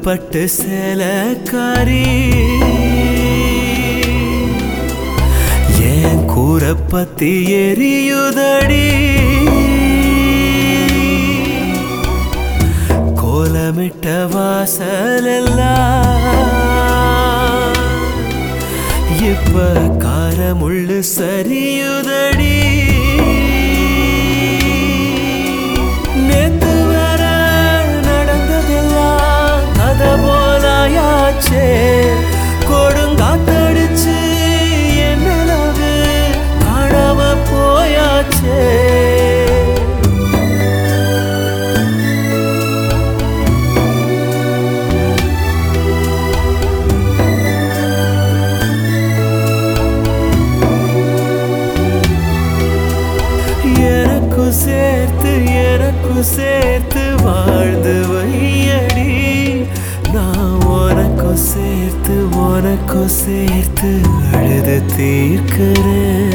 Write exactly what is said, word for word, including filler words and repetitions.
பட்டு சேலக்காரி ஏன் கூற பத்தி எரியுதடி கோலமிட்ட வாசலெல்லாம் இப்ப காரமுள்ளு சரியுதடி நேத்து வர நடந்ததெல்லாம் கதை போலாயாச்சே கொடுங்காத்தடிச்சு என் நிலவு காணாம போயாச்சே எனக்கும் சேர்த்து எனக்கும் சேர்த்து வாழ்ந்து வையடி நான் உனக்கும் சேர்த்து உனக்கும் சேர்த்து அழுது தீர்க்கிறேன்